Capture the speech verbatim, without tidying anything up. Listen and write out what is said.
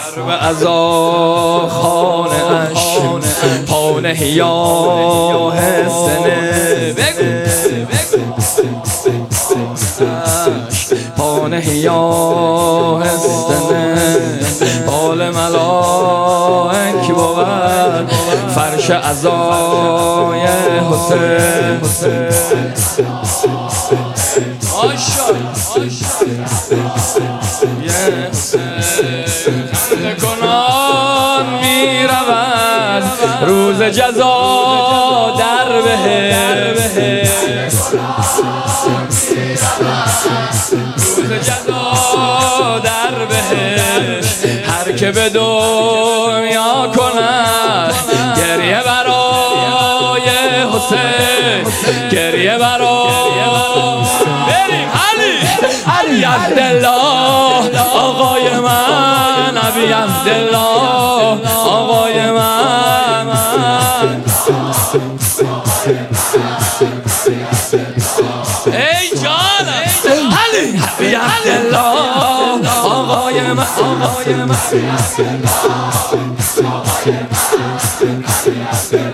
به عزا خانه اش پانه یا حسنه پانه یا حسنه بال ملائک بود فرش عزای حسین خنده کنان می رود روز جزا در بهشت روز جزا در بهشت هر که به دنیا کند گریه برای حسین گریه برای بریم علی علی عبدالله آقای من علی عبدالله آقای من ای جان علی علی عبدالله آقای من آقای من